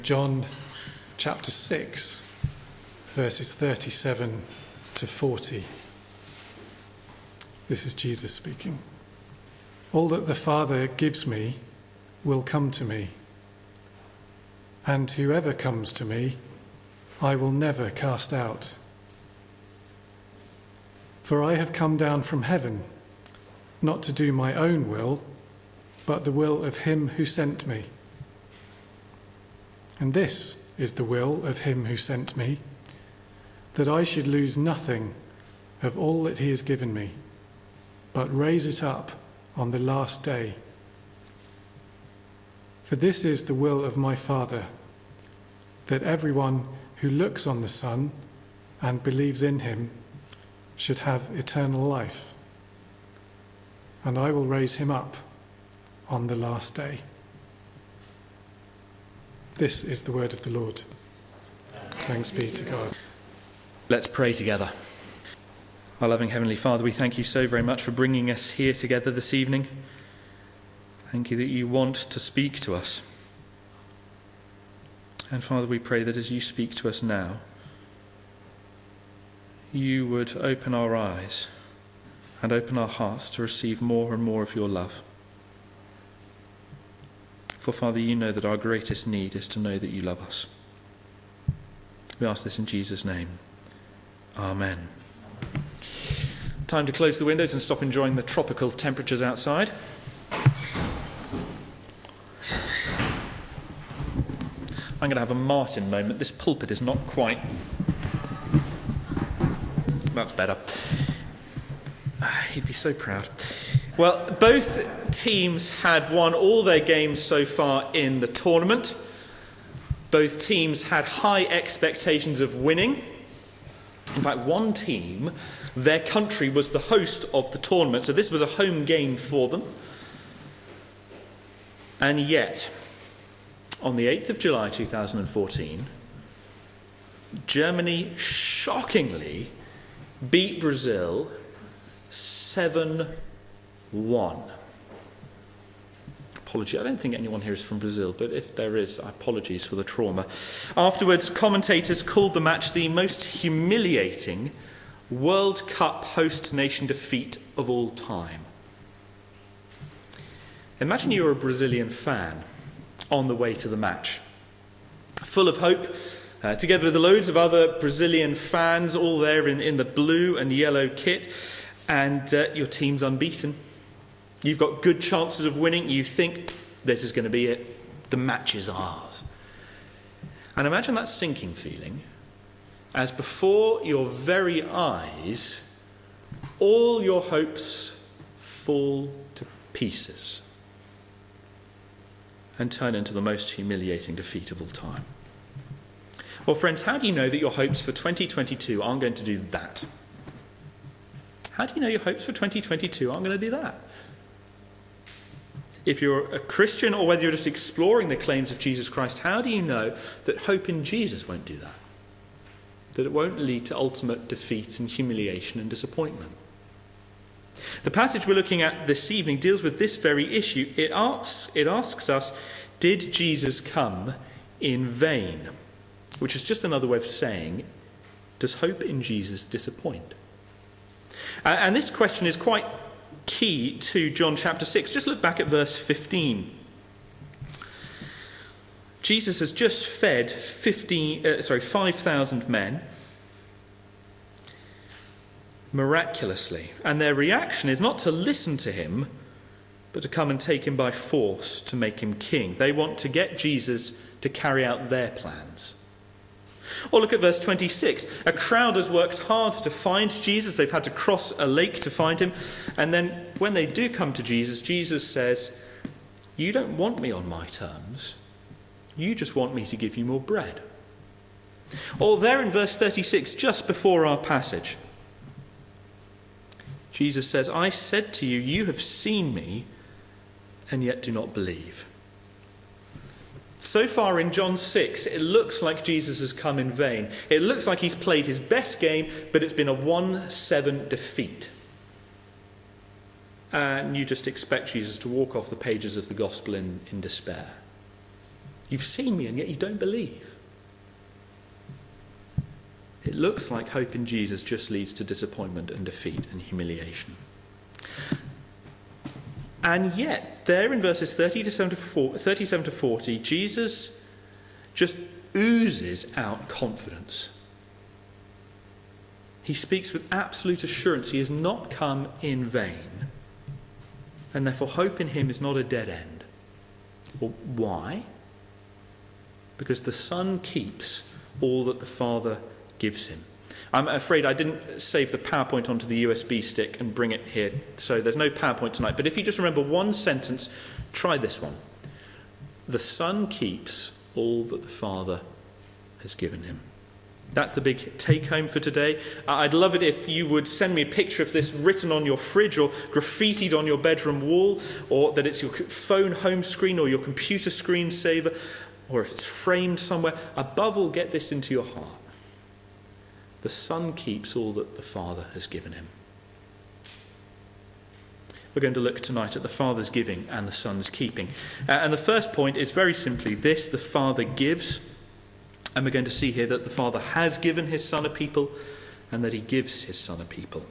John chapter 6, verses 37 to 40. This is Jesus speaking. All that the Father gives me will come to me, and whoever comes to me, I will never cast out. For I have come down from heaven, not to do my own will, but the will of him who sent me. And this is the will of him who sent me, that I should lose nothing of all that he has given me, but raise it up on the last day. For this is the will of my Father, that everyone who looks on the Son and believes in him should have eternal life, and I will raise him up on the last day. This is the word of the Lord. Thanks be to God. Let's pray together. Our loving Heavenly Father, we thank you so very much for bringing us here together this evening. Thank you that you want to speak to us. And Father, we pray that as you speak to us now, you would open our eyes and open our hearts to receive more and more of your love. For Father, you know that our greatest need is to know that you love us. We ask this in Jesus' name. Amen. Time to close the windows and stop enjoying the tropical temperatures outside. I'm going to have a Martin moment. This pulpit is not quite... That's better. He'd be so proud. Well, both teams had won all their games so far in the tournament. Both teams had high expectations of winning. In fact, one team, their country was the host of the tournament, so this was a home game for them. And yet, on the 8th of July 2014, Germany shockingly beat Brazil 7-1. Apology, I don't think anyone here is from Brazil, but if there is, apologies for the trauma. Afterwards, commentators called the match the most humiliating World Cup host nation defeat of all time. Imagine you're a Brazilian fan on the way to the match, full of hope, together with loads of other Brazilian fans, all there in the blue and yellow kit, and your team's unbeaten. You've got good chances of winning. You think this is going to be it. The match is ours. And imagine that sinking feeling as before your very eyes, all your hopes fall to pieces and turn into the most humiliating defeat of all time. Well, friends, how do you know that your hopes for 2022 aren't going to do that? How do you know your hopes for 2022 aren't going to do that? If you're a Christian or whether you're just exploring the claims of Jesus Christ, how do you know that hope in Jesus won't do that? That it won't lead to ultimate defeat and humiliation and disappointment? The passage we're looking at this evening deals with this very issue. It asks us, did Jesus come in vain? Which is just another way of saying, does hope in Jesus disappoint? And this question is quite key to John chapter 6. Just look back at verse 15. Jesus has just fed 5,000 men miraculously, and their reaction is not to listen to him, but to come and take him by force to make him king. They want to get Jesus to carry out their plans. Or look at verse 26. A crowd has worked hard to find Jesus. They've had to cross a lake to find him. And then when they do come to Jesus, Jesus says, you don't want me on my terms. You just want me to give you more bread. Or there in verse 36, just before our passage, Jesus says, I said to you, you have seen me, and yet do not believe. So far in John 6, it looks like Jesus has come in vain. It looks like he's played his best game, but it's been a 1-7 defeat. And you just expect Jesus to walk off the pages of the gospel in despair. You've seen me and yet you don't believe. It looks like hope in Jesus just leads to disappointment and defeat and humiliation. And yet, there in verses 37 to 40, Jesus just oozes out confidence. He speaks with absolute assurance he has not come in vain, and therefore hope in him is not a dead end. Well, why? Because the Son keeps all that the Father gives him. I'm afraid I didn't save the PowerPoint onto the USB stick and bring it here, so there's no PowerPoint tonight. But if you just remember one sentence, try this one. The Son keeps all that the Father has given him. That's the big take-home for today. I'd love it if you would send me a picture of this written on your fridge or graffitied on your bedroom wall, or that it's your phone home screen or your computer screensaver, or if it's framed somewhere. Above all, get this into your heart. The Son keeps all that the Father has given him. We're going to look tonight at the Father's giving and the Son's keeping. And the first point is very simply this: the Father gives. And we're going to see here that the Father has given his Son a people and that he gives his Son a people.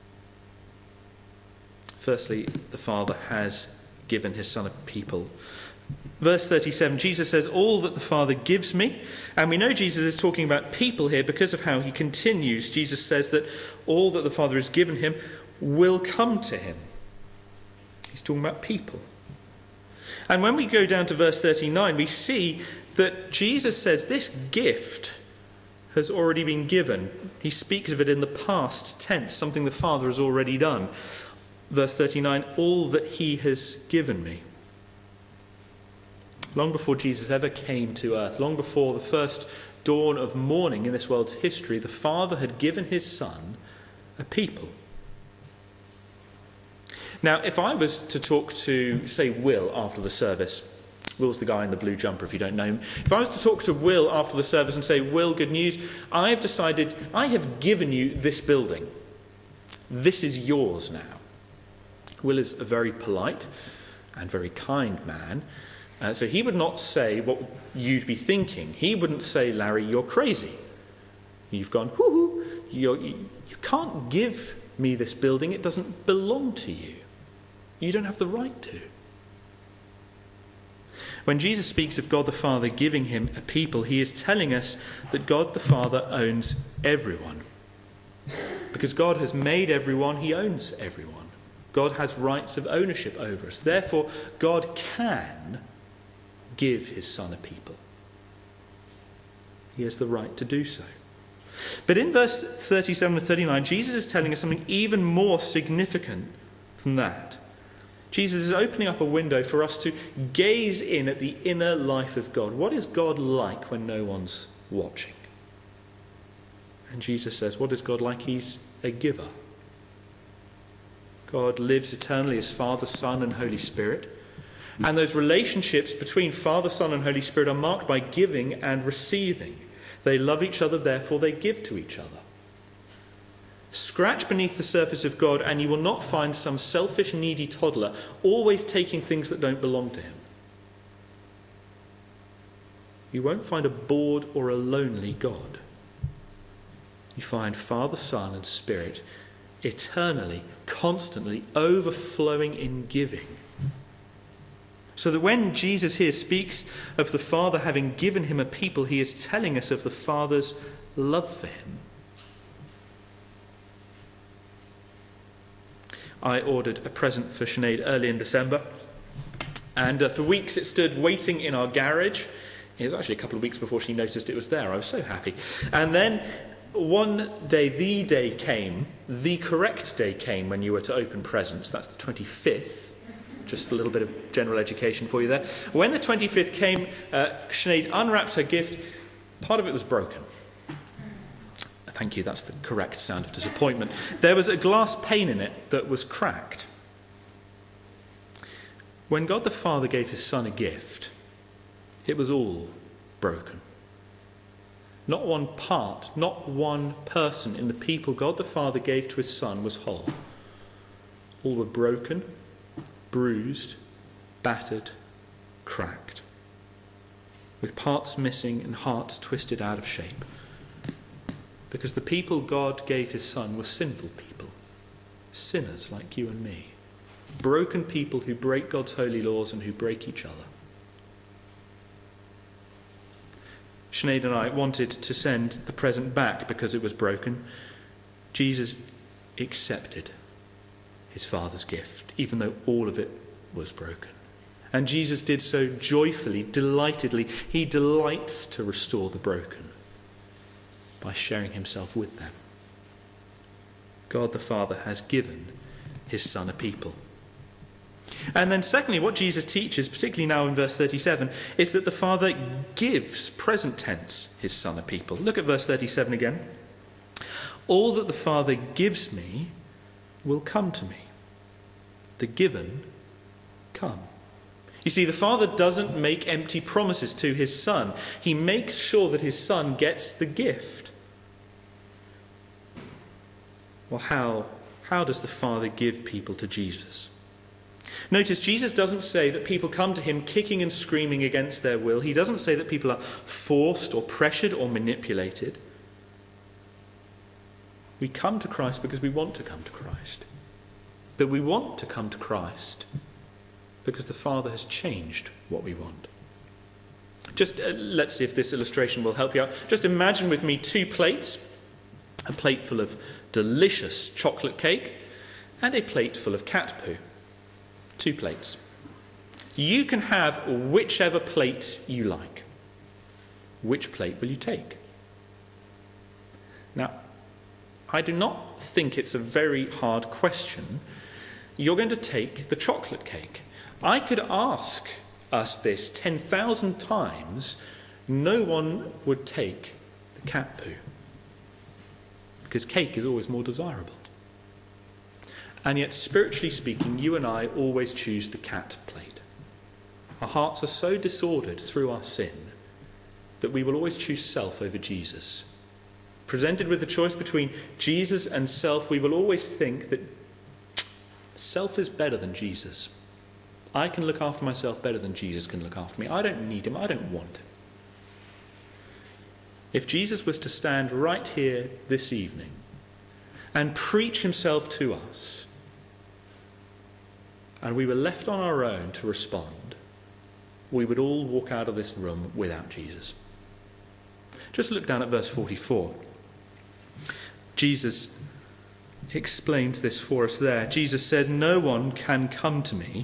Firstly, the Father has given his Son a people. Verse 37, Jesus says, all that the Father gives me. And we know Jesus is talking about people here because of how he continues. Jesus says that all that the Father has given him will come to him. He's talking about people. And when we go down to verse 39, we see that Jesus says this gift has already been given. He speaks of it in the past tense, something the Father has already done. Verse 39, all that he has given me. Long before Jesus ever came to earth, long before the first dawn of morning in this world's history, the Father had given his Son a people. Now, if I was to talk to, say, Will after the service, Will's the guy in the blue jumper if you don't know him. If I was to talk to Will after the service and say, Will, good news, I have given you this building. This is yours now. Will is a very polite and very kind man. So he would not say what you'd be thinking. He wouldn't say, Larry, you're crazy. You've gone, hoo-hoo. You can't give me this building. It doesn't belong to you. You don't have the right to. When Jesus speaks of God the Father giving him a people, he is telling us that God the Father owns everyone. Because God has made everyone, he owns everyone. God has rights of ownership over us. Therefore, God can give his Son a people. He has the right to do so. But in verse 37 and 39, Jesus is telling us something even more significant than that. Jesus is opening up a window for us to gaze in at the inner life of God. What is God like when no one's watching? And Jesus says, what is God like? He's a giver. God lives eternally as Father, Son, and Holy Spirit. And those relationships between Father, Son, and Holy Spirit are marked by giving and receiving. They love each other, therefore they give to each other. Scratch beneath the surface of God and you will not find some selfish, needy toddler always taking things that don't belong to him. You won't find a bored or a lonely God. You find Father, Son, and Spirit eternally, constantly overflowing in giving. So that when Jesus here speaks of the Father having given him a people, he is telling us of the Father's love for him. I ordered a present for Sinead early in December, and for weeks it stood waiting in our garage. It was actually a couple of weeks before she noticed it was there. I was so happy. And then one day, the correct day came when you were to open presents. That's the 25th. Just a little bit of general education for you there. When the 25th came, Sinead unwrapped her gift. Part of it was broken. Thank you, that's the correct sound of disappointment. There was a glass pane in it that was cracked. When God the Father gave his Son a gift, it was all broken. Not one part, not one person in the people God the Father gave to his Son was whole. All were broken, bruised, battered, cracked. with parts missing and hearts twisted out of shape. Because the people God gave his Son were sinful people, sinners like you and me, broken people who break God's holy laws and who break each other. Sinead and I wanted to send the present back because it was broken. Jesus accepted his Father's gift, even though all of it was broken. And Jesus did so joyfully, delightedly. He delights to restore the broken by sharing himself with them. God the Father has given his Son a people. And then secondly, what Jesus teaches, particularly now in verse 37, is that the Father gives, present tense, his Son a people. Look at verse 37 again. All that the Father gives me will come to me. The given come. You see, the Father doesn't make empty promises to his Son. He makes sure that his Son gets the gift. Well, how does the Father give people to Jesus? Notice Jesus doesn't say that people come to him kicking and screaming against their will. He doesn't say that people are forced or pressured or manipulated. We come to Christ because we want to come to Christ. But we want to come to Christ because the Father has changed what we want. Just let's see if this illustration will help you out. Just imagine with me 2 plates. A plate full of delicious chocolate cake and a plate full of cat poo. 2 plates. You can have whichever plate you like. Which plate will you take? Now, I do not think it's a very hard question. You're going to take the chocolate cake. I could ask us this 10,000 times. No one would take the cat poo. Because cake is always more desirable. And yet, spiritually speaking, you and I always choose the cat plate. Our hearts are so disordered through our sin that we will always choose self over Jesus. Presented with the choice between Jesus and self, we will always think that self is better than Jesus. I can look after myself better than Jesus can look after me. I don't need him. I don't want him. If Jesus was to stand right here this evening and preach himself to us, and we were left on our own to respond, we would all walk out of this room without Jesus. Just look down at verse 44. Jesus explains this for us there. Jesus says, "No one can come to me,"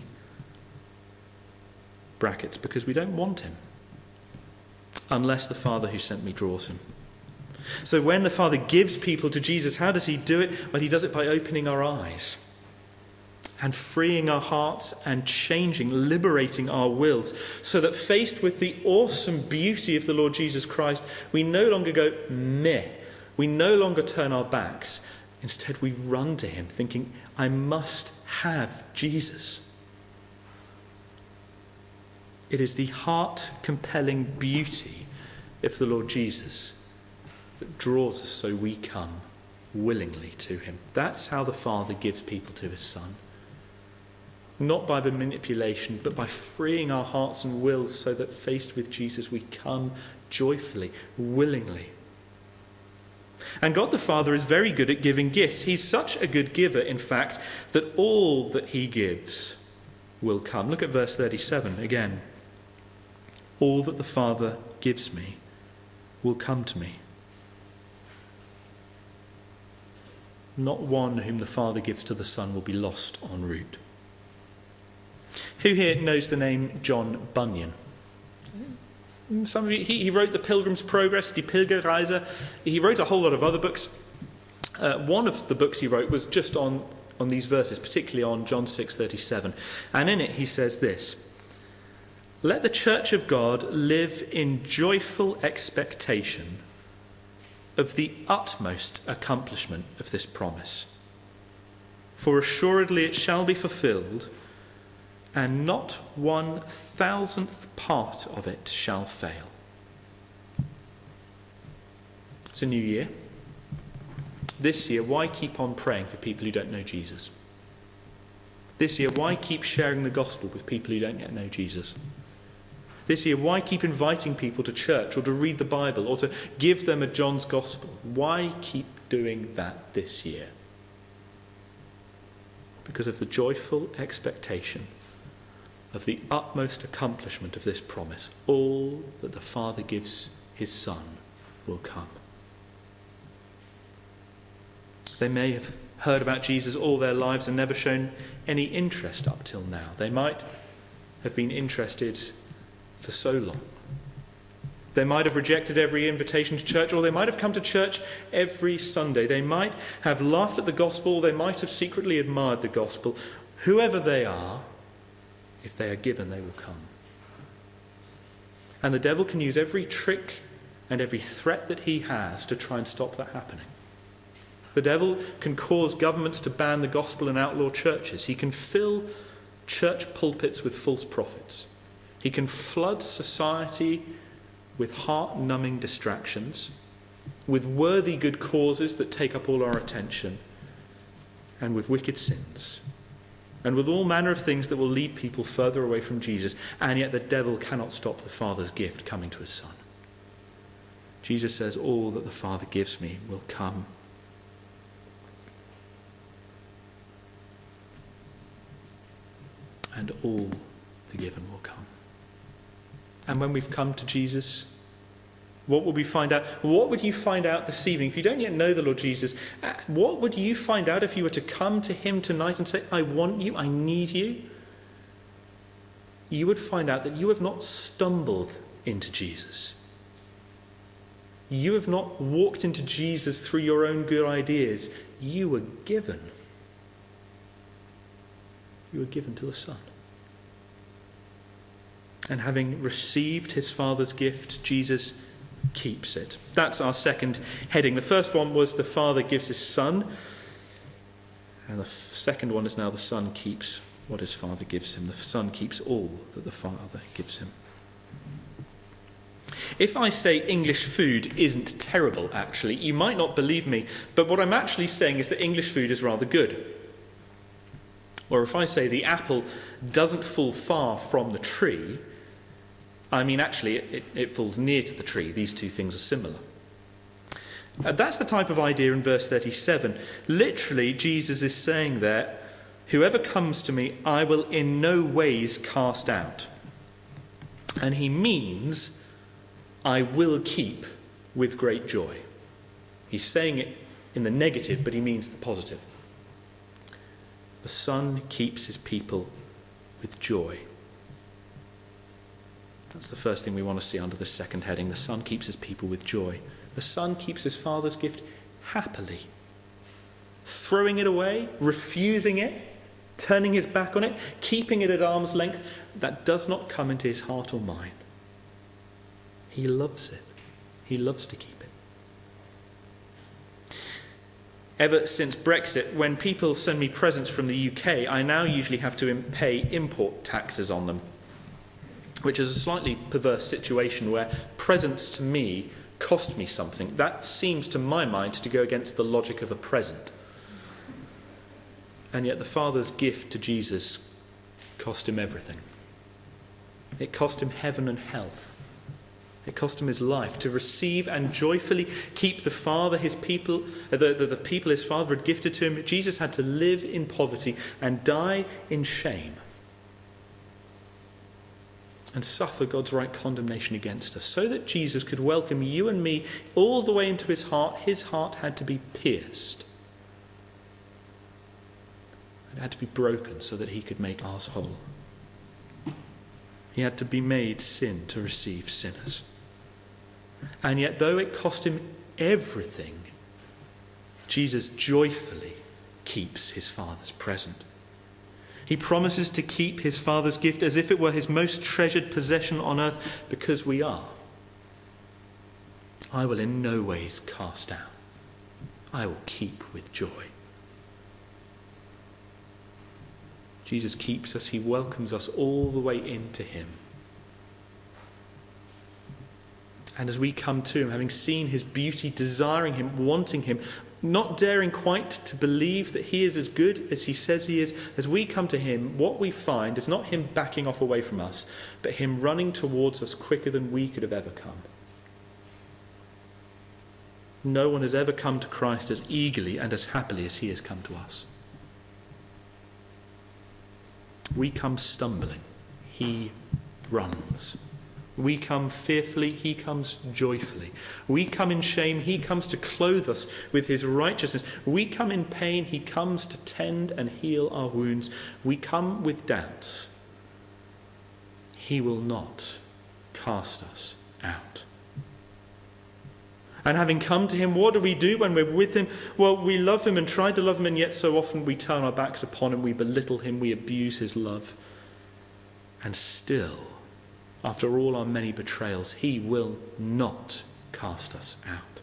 brackets, "because we don't want him, unless the Father who sent me draws him." So when the Father gives people to Jesus, how does he do it? Well, he does it by opening our eyes and freeing our hearts and changing, liberating our wills, so that faced with the awesome beauty of the Lord Jesus Christ, we no longer go meh. We no longer turn our backs. Instead, we run to him thinking, I must have Jesus. It is the heart-compelling beauty of the Lord Jesus that draws us, so we come willingly to him. That's how the Father gives people to his Son. Not by the manipulation, but by freeing our hearts and wills so that faced with Jesus we come joyfully, willingly. And God the Father is very good at giving gifts. He's such a good giver, in fact, that all that he gives will come. Look at verse 37 again. All that the Father gives me will come to me. Not one whom the Father gives to the Son will be lost en route. Who here knows the name John Bunyan? Some of you, he wrote The Pilgrim's Progress, Die Pilgerreise. He wrote a whole lot of other books. One of the books he wrote was just on these verses, particularly on John 6:37. And in it he says this: "Let the church of God live in joyful expectation of the utmost accomplishment of this promise. For assuredly it shall be fulfilled, and not 1,000th part of it shall fail." It's a new year. This year, why keep on praying for people who don't know Jesus? This year, why keep sharing the gospel with people who don't yet know Jesus? This year, why keep inviting people to church or to read the Bible or to give them a John's Gospel? Why keep doing that this year? Because of the joyful expectation of the utmost accomplishment of this promise. All that the Father gives his Son will come. They may have heard about Jesus all their lives and never shown any interest up till now. They might have been interested for so long. They might have rejected every invitation to church, or they might have come to church every Sunday. They might have laughed at the gospel, they might have secretly admired the gospel. Whoever they are, if they are given, they will come. And the devil can use every trick and every threat that he has to try and stop that happening. The devil can cause governments to ban the gospel and outlaw churches. He can fill church pulpits with false prophets. He can flood society with heart-numbing distractions, with worthy good causes that take up all our attention, and with wicked sins, and with all manner of things that will lead people further away from Jesus. And yet the devil cannot stop the Father's gift coming to his Son. Jesus says, all that the Father gives me will come. And all the given will come. And when we've come to Jesus, what will we find out? What would you find out this evening? If you don't yet know the Lord Jesus, what would you find out if you were to come to him tonight and say, I want you, I need you? You would find out that you have not stumbled into Jesus. You have not walked into Jesus through your own good ideas. You were given. You were given to the Son. And having received his Father's gift, Jesus keeps it. That's our second heading. The first one was the Father gives his Son. And the second one is now the Son keeps what his Father gives him. The Son keeps all that the Father gives him. If I say English food isn't terrible, actually, you might not believe me, but what I'm actually saying is that English food is rather good. Or if I say the apple doesn't fall far from the tree, I mean actually it falls near to the tree. These two things are similar. That's the type of idea in verse 37. Literally, Jesus is saying there, whoever comes to me, I will in no ways cast out. And he means, I will keep with great joy. He's saying it in the negative, but he means the positive. The Son keeps his people with joy. That's the first thing we want to see under the second heading. The Son keeps his people with joy. The Son keeps his Father's gift happily. Throwing it away, refusing it, turning his back on it, keeping it at arm's length, that does not come into his heart or mind. He loves it. He loves to keep it. Ever since Brexit, when people send me presents from the UK, I now usually have to pay import taxes on them, which is a slightly perverse situation where presents to me cost me something. That seems to my mind to go against the logic of a present. And yet the Father's gift to Jesus cost him everything. It cost him heaven and health. It cost him his life to receive and joyfully keep the Father, his people, the people his Father had gifted to him. Jesus had to live in poverty and die in shame and suffer God's right condemnation against us. So that Jesus could welcome you and me all the way into his heart had to be pierced. It had to be broken so that he could make ours whole. He had to be made sin to receive sinners. And yet, though it cost him everything, Jesus joyfully keeps his Father's present. He promises to keep his Father's gift as if it were his most treasured possession on earth, because we are. I will in no ways cast out. I will keep with joy. Jesus keeps us. He welcomes us all the way into him. And as we come to him, having seen his beauty, desiring him, wanting him, not daring quite to believe that he is as good as he says he is, as we come to him, what we find is not him backing off away from us, but him running towards us quicker than we could have ever come. No one has ever come to Christ as eagerly and as happily as he has come to us. We come stumbling, he runs. We come fearfully, he comes joyfully. We come in shame, he comes to clothe us with his righteousness. We come in pain, he comes to tend and heal our wounds. We come with doubts. He will not cast us out. And having come to him, what do we do when we're with him? Well, we love him and try to love him, and yet so often we turn our backs upon him, we belittle him, we abuse his love. And still, after all our many betrayals, he will not cast us out.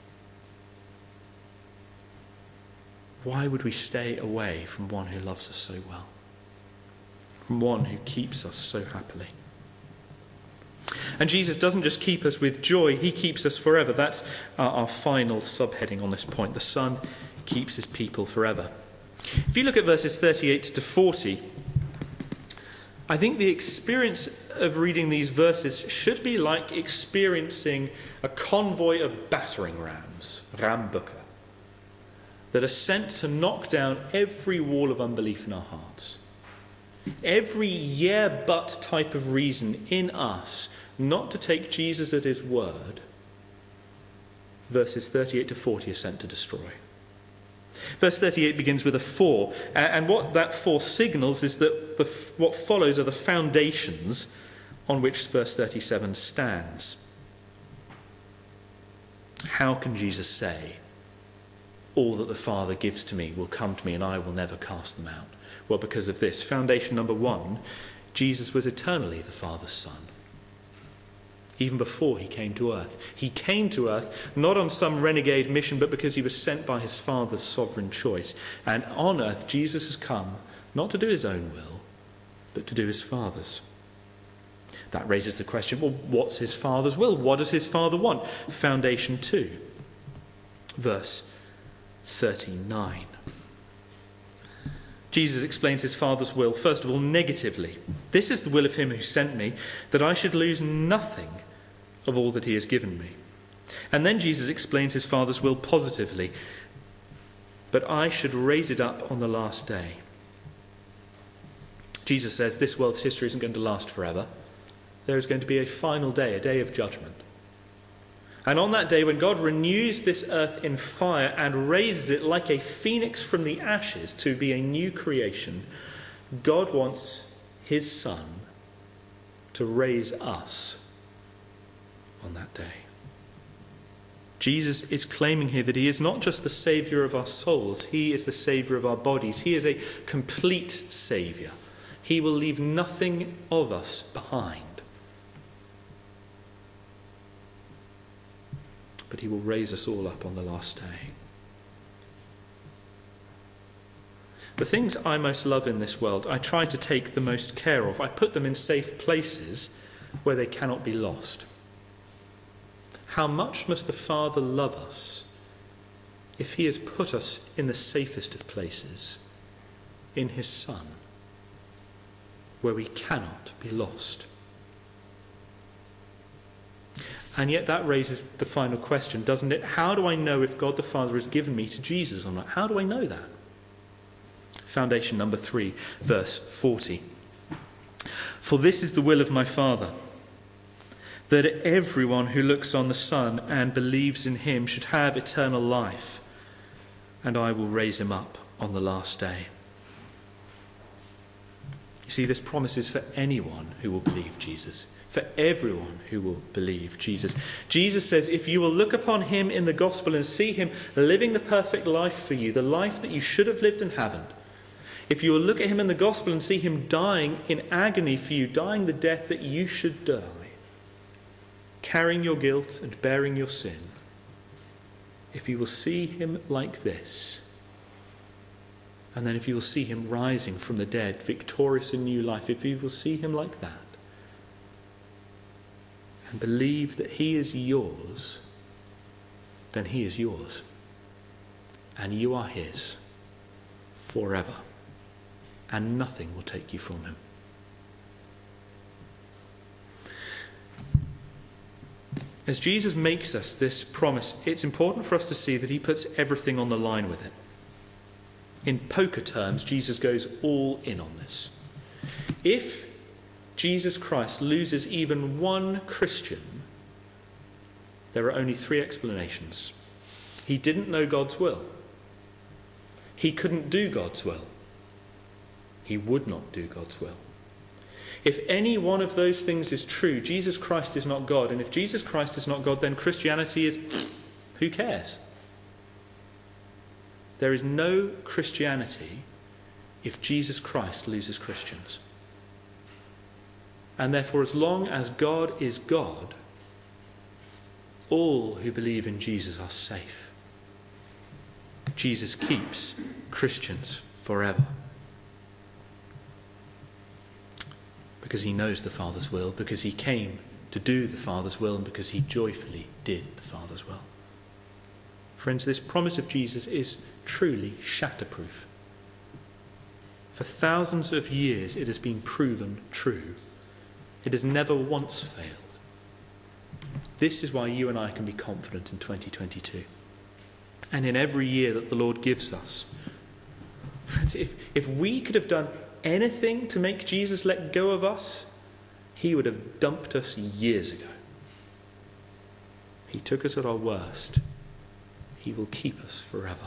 Why would we stay away from one who loves us so well? From one who keeps us so happily? And Jesus doesn't just keep us with joy, he keeps us forever. That's our final subheading on this point. The Son keeps his people forever. If you look at verses 38 to 40, I think the experience of reading these verses should be like experiencing a convoy of battering rams, Rambucker, that are sent to knock down every wall of unbelief in our hearts. Every yeah but type of reason in us not to take Jesus at his word, verses 38 to 40 are sent to destroy. Verse 38 begins with a for, and what that for signals is that what follows are the foundations on which verse 37 stands. How can Jesus say, all that the Father gives to me will come to me and I will never cast them out? Well, because of this. Foundation number one, Jesus was eternally the Father's Son. Even before he came to earth. He came to earth not on some renegade mission, but because he was sent by his Father's sovereign choice. And on earth, Jesus has come not to do his own will, but to do his Father's. That raises the question, well, what's his Father's will? What does his Father want? Foundation 2, verse 39. Jesus explains his Father's will, first of all, negatively. This is the will of him who sent me, that I should lose nothing of all that he has given me. And then Jesus explains his Father's will positively, but I should raise it up on the last day. Jesus says this world's history isn't going to last forever. There is going to be a final day, a day of judgment. And on that day, when God renews this earth in fire and raises it like a phoenix from the ashes to be a new creation, God wants his Son to raise us on that day. Jesus is claiming here that he is not just the saviour of our souls, he is the saviour of our bodies. He is a complete saviour. He will leave nothing of us behind. But he will raise us all up on the last day. The things I most love in this world, I try to take the most care of. I put them in safe places where they cannot be lost. How much must the Father love us if he has put us in the safest of places, in his Son, where we cannot be lost? And yet that raises the final question, doesn't it? How do I know if God the Father has given me to Jesus or not? How do I know that? Foundation number 3, verse 40. For this is the will of my Father, that everyone who looks on the Son and believes in him should have eternal life, and I will raise him up on the last day. You see, this promise is for anyone who will believe Jesus. For everyone who will believe Jesus. Jesus says, if you will look upon him in the gospel and see him living the perfect life for you, the life that you should have lived and haven't, if you will look at him in the gospel and see him dying in agony for you, dying the death that you should die, carrying your guilt and bearing your sin, if you will see him like this, and then if you will see him rising from the dead, victorious in new life, if you will see him like that, and believe that he is yours, then he is yours. and you are his forever, and nothing will take you from him. As Jesus makes us this promise, it's important for us to see that he puts everything on the line with it. In poker terms, Jesus goes all in on this. If Jesus Christ loses even one Christian, there are only three explanations. He didn't know God's will. He couldn't do God's will. He would not do God's will. If any one of those things is true, Jesus Christ is not God. And if Jesus Christ is not God, then Christianity is, who cares? There is no Christianity if Jesus Christ loses Christians. And therefore, as long as God is God, all who believe in Jesus are safe. Jesus keeps Christians forever. Because he knows the Father's will, because he came to do the Father's will, and because he joyfully did the Father's will. Friends, this promise of Jesus is truly shatterproof. For thousands of years it has been proven true. It has never once failed. This is why you and I can be confident in 2022. And in every year that the Lord gives us. Friends, if we could have done anything to make Jesus let go of us, he would have dumped us years ago. He took us at our worst. He will keep us forever.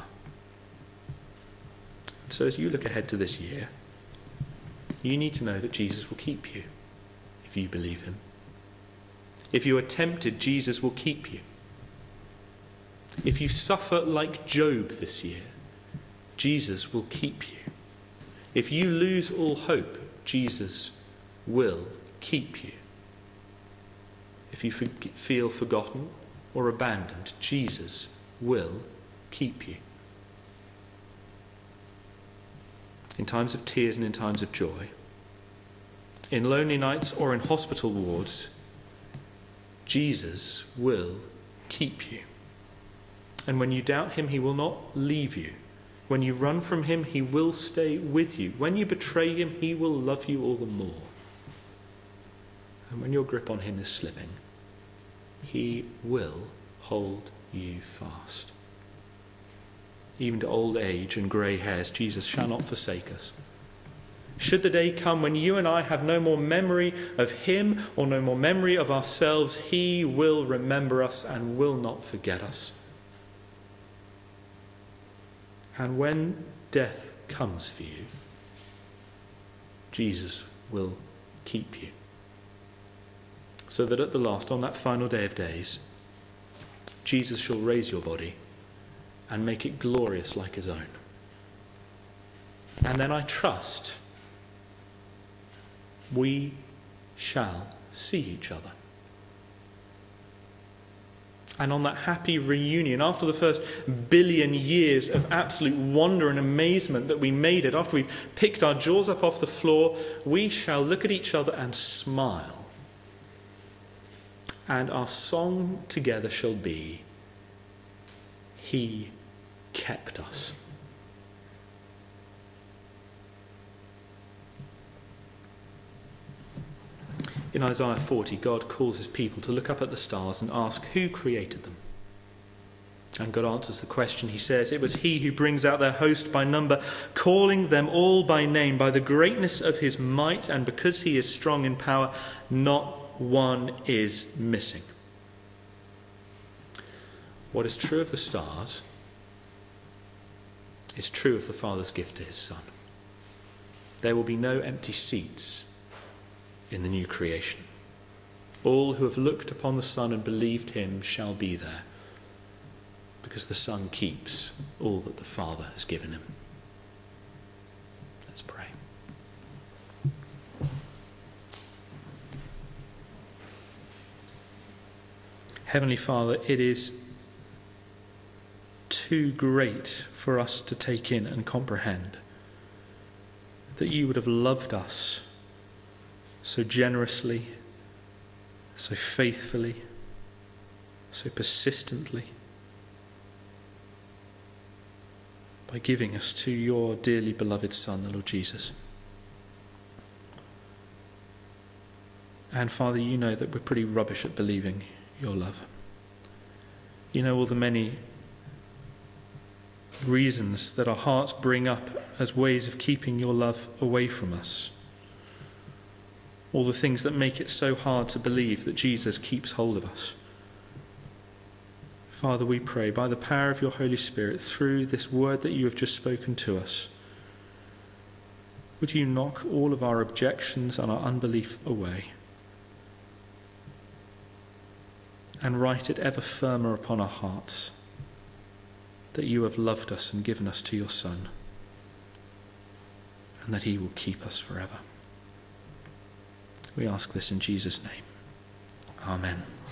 And so as you look ahead to this year, you need to know that Jesus will keep you if you believe him. If you are tempted, Jesus will keep you. If you suffer like Job this year, Jesus will keep you. If you lose all hope, Jesus will keep you. If you feel forgotten or abandoned, Jesus will keep you. In times of tears and in times of joy, in lonely nights or in hospital wards, Jesus will keep you. And when you doubt him, he will not leave you. When you run from him, he will stay with you. When you betray him, he will love you all the more. And when your grip on him is slipping, he will hold you fast. Even to old age and grey hairs, Jesus shall not forsake us. Should the day come when you and I have no more memory of him or no more memory of ourselves, he will remember us and will not forget us. And when death comes for you, Jesus will keep you. So that at the last, on that final day of days, Jesus shall raise your body and make it glorious like his own. And then I trust we shall see each other. And on that happy reunion, after the first billion years of absolute wonder and amazement that we made it, after we've picked our jaws up off the floor, we shall look at each other and smile. And our song together shall be, He kept us. In Isaiah 40, God calls his people to look up at the stars and ask who created them. And God answers the question. He says, it was he who brings out their host by number, calling them all by name, by the greatness of his might, and because he is strong in power, not one is missing. What is true of the stars is true of the Father's gift to his Son. There will be no empty seats in the new creation. All who have looked upon the Son and believed him shall be there, because the Son keeps all that the Father has given him. Let's pray. Heavenly Father, it is too great for us to take in and comprehend that you would have loved us so generously, so faithfully, so persistently. by giving us to your dearly beloved Son, the Lord Jesus. And Father, you know that we're pretty rubbish at believing your love. You know all the many reasons that our hearts bring up as ways of keeping your love away from us. All the things that make it so hard to believe that Jesus keeps hold of us. Father, we pray, by the power of your Holy Spirit, through this word that you have just spoken to us, would you knock all of our objections and our unbelief away and write it ever firmer upon our hearts that you have loved us and given us to your Son, and that he will keep us forever. We ask this in Jesus' name. Amen.